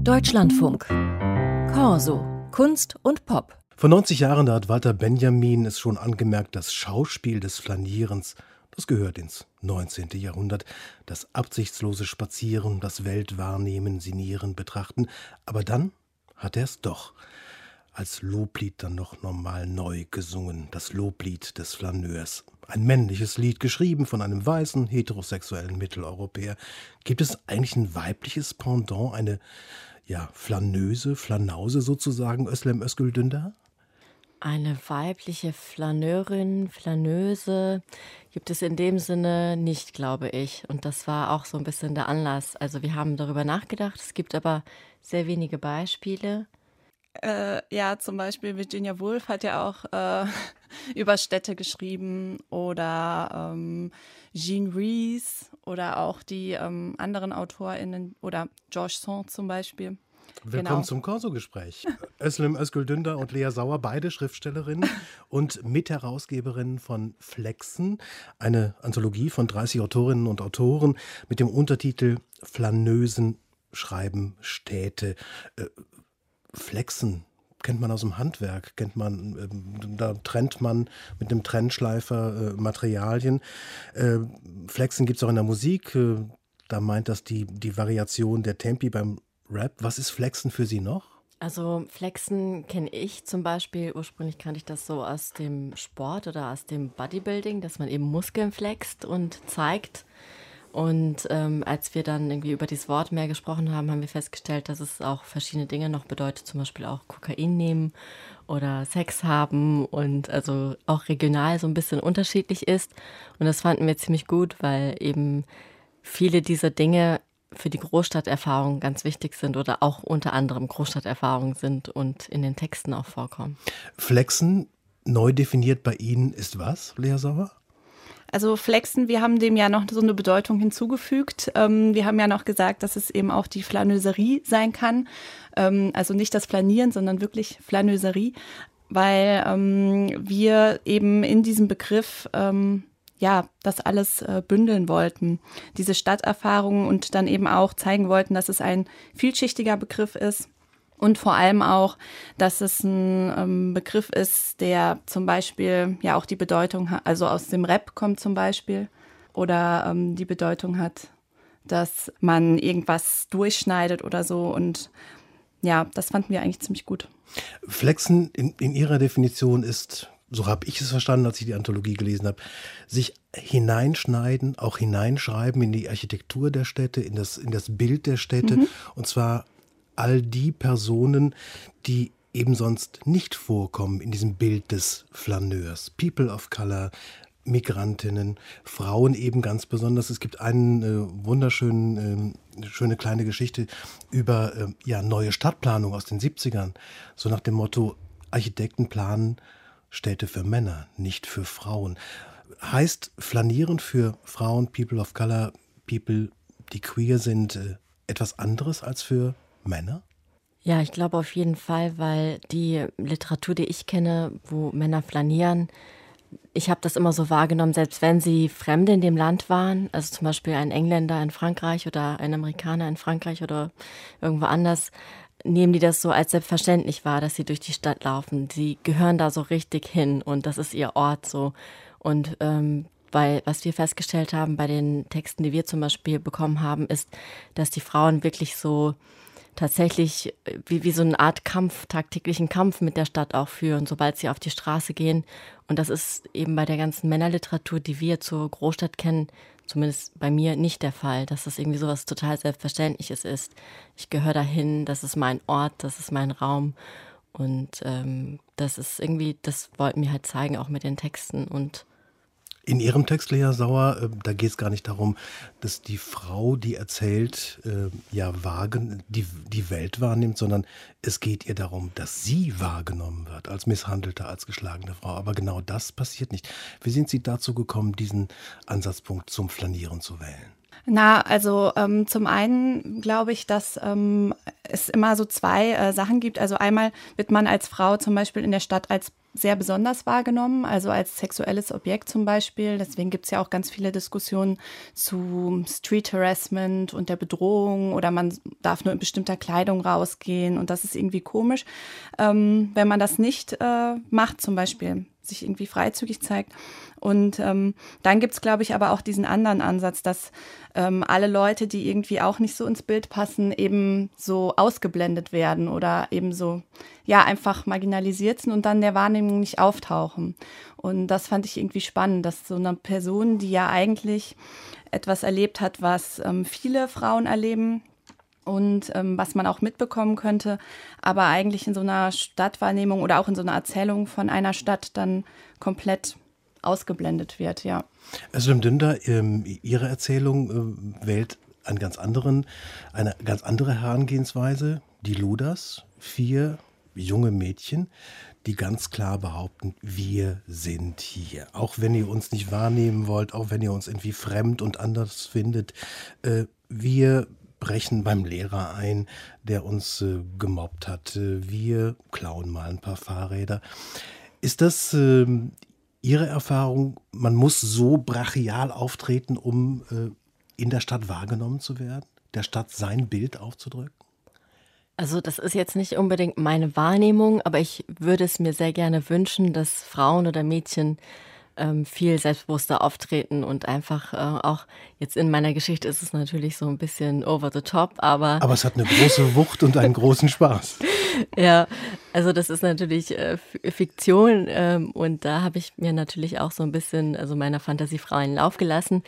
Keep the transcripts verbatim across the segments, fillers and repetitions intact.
Deutschlandfunk. Corso. Kunst und Pop. Vor neunzig Jahren, da hat Walter Benjamin es schon angemerkt, das Schauspiel des Flanierens, das gehört ins neunzehnten Jahrhundert. Das absichtslose Spazieren, das Weltwahrnehmen, Sinieren, Betrachten. Aber dann hat er es doch als Loblied dann noch normal neu gesungen. Das Loblied des Flaneurs. Ein männliches Lied, geschrieben von einem weißen, heterosexuellen Mitteleuropäer. Gibt es eigentlich ein weibliches Pendant, eine ja, Flaneuse, Flanause sozusagen, Özlem Özgül Dündar? Eine weibliche Flaneurin, Flaneuse gibt es in dem Sinne nicht, glaube ich. Und das war auch so ein bisschen der Anlass. Also wir haben darüber nachgedacht, es gibt aber sehr wenige Beispiele. Äh, ja, zum Beispiel Virginia Woolf hat ja auch äh, über Städte geschrieben oder ähm, Jean Rhys oder auch die ähm, anderen AutorInnen oder George Sand zum Beispiel. Willkommen Genau. zum Corso-Gespräch. Özlem Özgül Dündar und Lea Sauer, beide Schriftstellerinnen und Mitherausgeberinnen von Flexen, eine Anthologie von dreißig Autorinnen und Autoren mit dem Untertitel Flaneusen schreiben Städte. Äh, Flexen kennt man aus dem Handwerk, kennt man, äh, da trennt man mit einem Trennschleifer äh, Materialien. Äh, Flexen gibt es auch in der Musik, äh, da meint das die, die Variation der Tempi beim Rap. Was ist Flexen für Sie noch? Also Flexen kenne ich zum Beispiel, ursprünglich kannte ich das so aus dem Sport oder aus dem Bodybuilding, dass man eben Muskeln flext und zeigt. Und ähm, als wir dann irgendwie über dieses Wort mehr gesprochen haben, haben wir festgestellt, dass es auch verschiedene Dinge noch bedeutet, zum Beispiel auch Kokain nehmen oder Sex haben und also auch regional so ein bisschen unterschiedlich ist. Und das fanden wir ziemlich gut, weil eben viele dieser Dinge für die Großstadterfahrung ganz wichtig sind oder auch unter anderem Großstadterfahrungen sind und in den Texten auch vorkommen. Flexen, neu definiert bei Ihnen, ist was, Lea Sauer? Also Flexen, wir haben dem ja noch so eine Bedeutung hinzugefügt. Ähm, wir haben ja noch gesagt, dass es eben auch die Flaneuserie sein kann. Ähm, also nicht das Flanieren, sondern wirklich Flaneuserie, weil ähm, wir eben in diesem Begriff ähm, ja, das alles äh, bündeln wollten, diese Stadterfahrungen und dann eben auch zeigen wollten, dass es ein vielschichtiger Begriff ist und vor allem auch, dass es ein ähm, Begriff ist, der zum Beispiel ja auch die Bedeutung hat, also aus dem Rap kommt zum Beispiel oder ähm, die Bedeutung hat, dass man irgendwas durchschneidet oder so und ja, das fanden wir eigentlich ziemlich gut. Flexen in, in Ihrer Definition ist, so habe ich es verstanden, als ich die Anthologie gelesen habe, sich hineinschneiden, auch hineinschreiben in die Architektur der Städte, in das, in das Bild der Städte. Mhm. Und zwar all die Personen, die eben sonst nicht vorkommen in diesem Bild des Flaneurs. People of Color, Migrantinnen, Frauen eben ganz besonders. Es gibt eine äh, wunderschöne äh, schöne kleine Geschichte über äh, ja, neue Stadtplanung aus den siebzigern. So nach dem Motto, Architekten planen Städte für Männer, nicht für Frauen. Heißt Flanieren für Frauen, People of Color, People, die queer sind, äh, etwas anderes als für Männer? Ja, ich glaube auf jeden Fall, weil die Literatur, die ich kenne, wo Männer flanieren, ich habe das immer so wahrgenommen, selbst wenn sie Fremde in dem Land waren, also zum Beispiel ein Engländer in Frankreich oder ein Amerikaner in Frankreich oder irgendwo anders, nehmen die das so als selbstverständlich wahr, dass sie durch die Stadt laufen. Sie gehören da so richtig hin und das ist ihr Ort so. Und ähm, weil, was wir festgestellt haben bei den Texten, die wir zum Beispiel bekommen haben, ist, dass die Frauen wirklich so tatsächlich wie, wie so eine Art Kampf, tagtäglichen Kampf mit der Stadt auch führen, sobald sie auf die Straße gehen. Und das ist eben bei der ganzen Männerliteratur, die wir zur Großstadt kennen, zumindest bei mir nicht der Fall, dass das irgendwie sowas total Selbstverständliches ist. Ich gehöre dahin, das ist mein Ort, das ist mein Raum. Und ähm, das ist irgendwie, das wollten wir halt zeigen, auch mit den Texten. Und in Ihrem Text, Lea Sauer, äh, da geht es gar nicht darum, dass die Frau, die erzählt, äh, ja wagen, die, die Welt wahrnimmt, sondern es geht ihr darum, dass sie wahrgenommen wird, als misshandelte, als geschlagene Frau. Aber genau das passiert nicht. Wie sind Sie dazu gekommen, diesen Ansatzpunkt zum Flanieren zu wählen? Na, also ähm, zum einen glaube ich, dass ähm, es immer so zwei äh, Sachen gibt. Also einmal wird man als Frau zum Beispiel in der Stadt als sehr besonders wahrgenommen, also als sexuelles Objekt zum Beispiel. Deswegen gibt es ja auch ganz viele Diskussionen zu Street Harassment und der Bedrohung oder man darf nur in bestimmter Kleidung rausgehen und das ist irgendwie komisch, ähm, wenn man das nicht äh, macht, zum Beispiel sich irgendwie freizügig zeigt. Und ähm, dann gibt es, glaube ich, aber auch diesen anderen Ansatz, dass ähm, alle Leute, die irgendwie auch nicht so ins Bild passen, eben so ausgeblendet werden oder eben so, ja, einfach marginalisiert sind und dann der Wahrnehmung nicht auftauchen. Und das fand ich irgendwie spannend, dass so eine Person, die ja eigentlich etwas erlebt hat, was ähm, viele Frauen erleben, und ähm, was man auch mitbekommen könnte, aber eigentlich in so einer Stadtwahrnehmung oder auch in so einer Erzählung von einer Stadt dann komplett ausgeblendet wird, ja. Özlem Dündar, ähm, Ihre Erzählung äh, wählt einen ganz anderen, eine ganz andere Herangehensweise. Die Ludas, vier junge Mädchen, die ganz klar behaupten, wir sind hier. Auch wenn ihr uns nicht wahrnehmen wollt, auch wenn ihr uns irgendwie fremd und anders findet, äh, wir brechen beim Lehrer ein, der uns äh, gemobbt hat. Wir klauen mal ein paar Fahrräder. Ist das äh, Ihre Erfahrung, man muss so brachial auftreten, um äh, in der Stadt wahrgenommen zu werden? Der Stadt sein Bild aufzudrücken? Also das ist jetzt nicht unbedingt meine Wahrnehmung, aber ich würde es mir sehr gerne wünschen, dass Frauen oder Mädchen ähm, viel selbstbewusster auftreten und einfach äh, auch, jetzt in meiner Geschichte ist es natürlich so ein bisschen over the top, aber... Aber es hat eine große Wucht und einen großen Spaß. Ja, also das ist natürlich äh, Fiktion ähm, und da habe ich mir natürlich auch so ein bisschen, also meiner Fantasie freien Lauf gelassen.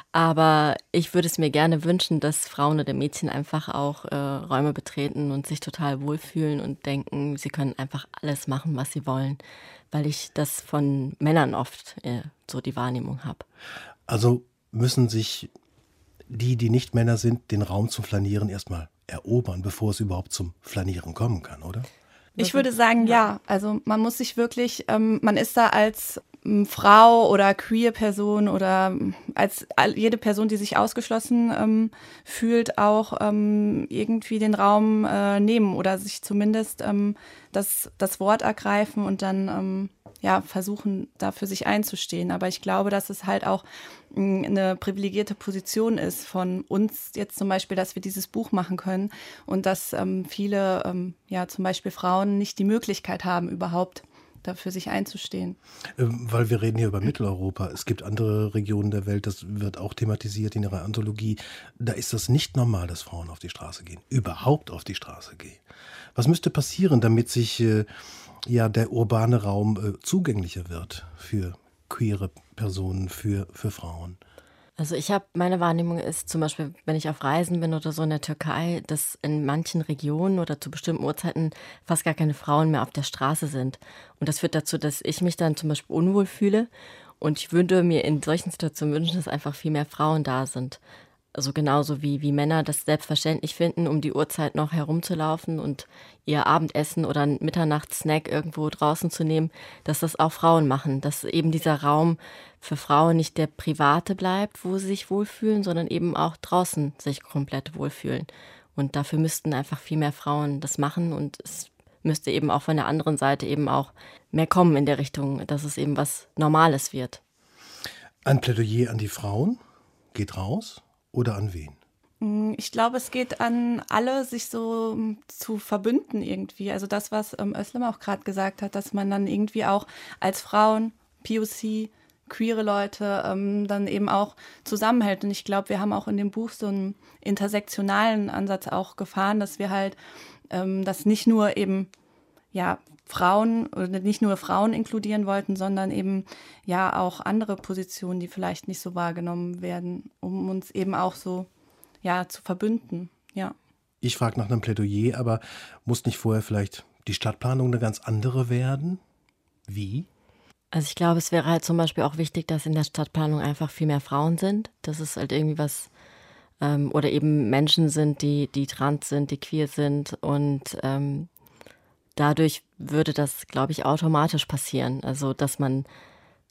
Aber ich würde es mir gerne wünschen, dass Frauen oder Mädchen einfach auch äh, Räume betreten und sich total wohlfühlen und denken, sie können einfach alles machen, was sie wollen, weil ich das von Männern oft äh, so die Wahrnehmung habe. Also müssen sich die, die nicht Männer sind, den Raum zum Flanieren erstmal erobern, bevor es überhaupt zum Flanieren kommen kann, oder? Ich würde sagen, ja. Also man muss sich wirklich, ähm, man ist da als ähm, Frau oder Queer-Person oder als all, jede Person, die sich ausgeschlossen ähm, fühlt, auch ähm, irgendwie den Raum äh, nehmen oder sich zumindest ähm, das, das Wort ergreifen und dann ähm, ja, versuchen, da für sich einzustehen. Aber ich glaube, dass es halt auch mh, eine privilegierte Position ist von uns jetzt zum Beispiel, dass wir dieses Buch machen können und dass ähm, viele, ähm, ja, zum Beispiel Frauen nicht die Möglichkeit haben, überhaupt dafür sich einzustehen. Ähm, weil wir reden hier über Mitteleuropa. Es gibt andere Regionen der Welt, das wird auch thematisiert in ihrer Anthologie. Da ist das nicht normal, dass Frauen auf die Straße gehen, überhaupt auf die Straße gehen. Was müsste passieren, damit sich äh, ja der urbane Raum äh, zugänglicher wird für queere Personen, für, für Frauen? Also ich habe, meine Wahrnehmung ist zum Beispiel, wenn ich auf Reisen bin oder so in der Türkei, dass in manchen Regionen oder zu bestimmten Uhrzeiten fast gar keine Frauen mehr auf der Straße sind. Und das führt dazu, dass ich mich dann zum Beispiel unwohl fühle. Und ich würde mir in solchen Situationen wünschen, dass einfach viel mehr Frauen da sind. Also genauso wie, wie Männer das selbstverständlich finden, um die Uhrzeit noch herumzulaufen und ihr Abendessen oder einen Mitternachtssnack irgendwo draußen zu nehmen, dass das auch Frauen machen. Dass eben dieser Raum für Frauen nicht der private bleibt, wo sie sich wohlfühlen, sondern eben auch draußen sich komplett wohlfühlen. Und dafür müssten einfach viel mehr Frauen das machen und es müsste eben auch von der anderen Seite eben auch mehr kommen in der Richtung, dass es eben was Normales wird. Ein Plädoyer an die Frauen geht raus. Oder an wen? Ich glaube, es geht an alle, sich so zu verbünden irgendwie. Also das, was ähm, Özlem auch gerade gesagt hat, dass man dann irgendwie auch als Frauen, P O C, queere Leute ähm, dann eben auch zusammenhält. Und ich glaube, wir haben auch in dem Buch so einen intersektionalen Ansatz auch gefahren, dass wir halt, ähm, dass nicht nur eben, ja, Frauen oder nicht nur Frauen inkludieren wollten, sondern eben ja auch andere Positionen, die vielleicht nicht so wahrgenommen werden, um uns eben auch so ja zu verbünden. Ja. Ich frage nach einem Plädoyer, aber muss nicht vorher vielleicht die Stadtplanung eine ganz andere werden? Wie? Also ich glaube, es wäre halt zum Beispiel auch wichtig, dass in der Stadtplanung einfach viel mehr Frauen sind. Das ist halt irgendwie was, ähm, oder eben Menschen sind, die, die trans sind, die queer sind und ähm, dadurch würde das, glaube ich, automatisch passieren. Also, dass man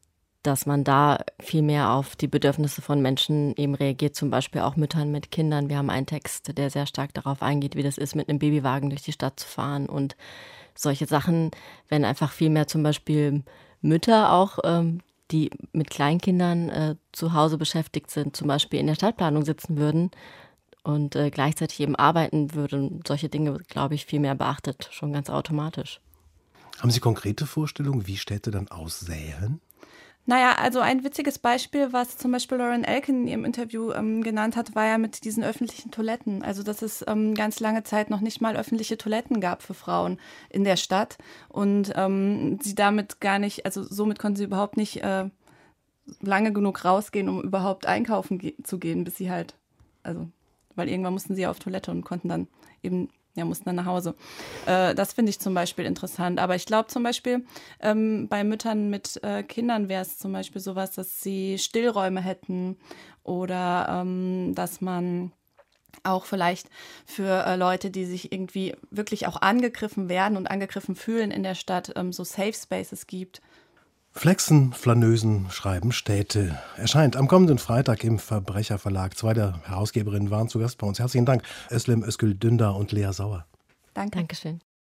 dass man da viel mehr auf die Bedürfnisse von Menschen eben reagiert, zum Beispiel auch Müttern mit Kindern. Wir haben einen Text, der sehr stark darauf eingeht, wie das ist, mit einem Babywagen durch die Stadt zu fahren und solche Sachen, wenn einfach viel mehr zum Beispiel Mütter auch, ähm, die mit Kleinkindern äh, zu Hause beschäftigt sind, zum Beispiel in der Stadtplanung sitzen würden und äh, gleichzeitig eben arbeiten würden. Solche Dinge, glaube ich, viel mehr beachtet, schon ganz automatisch. Haben Sie konkrete Vorstellungen, wie Städte dann aussähen? Naja, also ein witziges Beispiel, was zum Beispiel Lauren Elkin in ihrem Interview ähm, genannt hat, war ja mit diesen öffentlichen Toiletten. Also dass es ähm, ganz lange Zeit noch nicht mal öffentliche Toiletten gab für Frauen in der Stadt und ähm, sie damit gar nicht, also somit konnten sie überhaupt nicht äh, lange genug rausgehen, um überhaupt einkaufen ge- zu gehen, bis sie halt, also weil irgendwann mussten sie ja auf Toilette und konnten dann eben Ja, mussten dann nach Hause. Äh, das finde ich zum Beispiel interessant. Aber ich glaube zum Beispiel, ähm, bei Müttern mit äh, Kindern wäre es zum Beispiel sowas, dass sie Stillräume hätten oder ähm, dass man auch vielleicht für äh, Leute, die sich irgendwie wirklich auch angegriffen werden und angegriffen fühlen in der Stadt, ähm, so Safe Spaces gibt. Flexen, Flaneusen, schreiben Städte. Erscheint am kommenden Freitag im Verbrecherverlag. Zwei der Herausgeberinnen waren zu Gast bei uns. Herzlichen Dank, Özlem Özgül Dündar und Lea Sauer. Danke. Dankeschön.